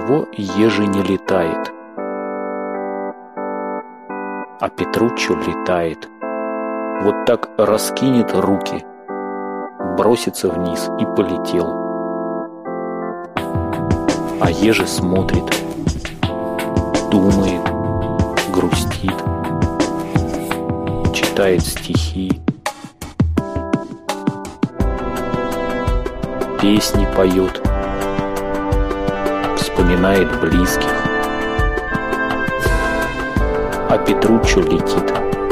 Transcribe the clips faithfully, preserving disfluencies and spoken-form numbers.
чего ежи не летает. А Петруччо летает. Вот так раскинет руки, бросится вниз и полетел. А ежи смотрит, думает, грустит, читает стихи, песни поет, вспоминает близких. А Петруччо летит.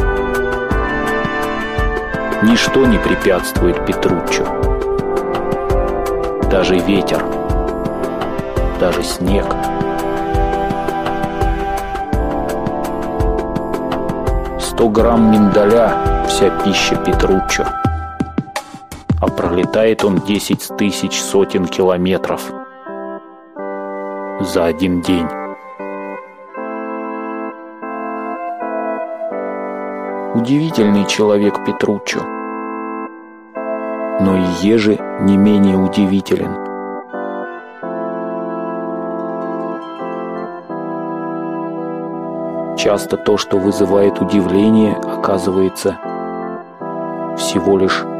Ничто не препятствует Петруччо. Даже ветер, даже снег. Сто грамм миндаля — вся пища Петруччо. А пролетает он десять тысяч сотен километров за один день. Удивительный человек Петруччо, но и ежи не менее удивителен. Часто то, что вызывает удивление, оказывается всего лишь